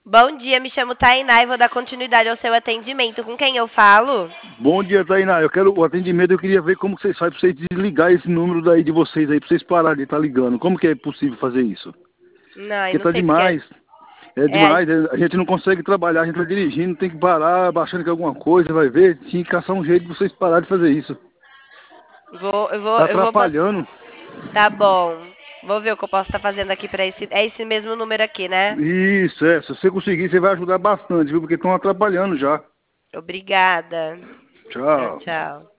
Bom dia, me chamo Tainá e vou dar continuidade ao seu atendimento. Com quem eu falo? Bom dia, Tainá. Eu quero o atendimento, eu queria ver como que vocês fazem pra vocês desligar esse número daí de vocês aí, pra vocês pararem de estar ligando. Como que é possível fazer isso? Não, eu Porque não tá sei porque demais. É é, demais, a gente não consegue trabalhar, a gente tá dirigindo, tem que parar, achando que é alguma coisa, vai ver, tinha que caçar um jeito de vocês pararem de fazer isso. Tá eu vou passar. atrapalhando. Tá bom. Vou ver o que eu posso estar fazendo aqui pra esse. É esse mesmo número aqui, né? Isso, é. Se você conseguir, você vai ajudar bastante, viu? Porque estão atrapalhando já. Obrigada. Tchau, Tchau. tchau.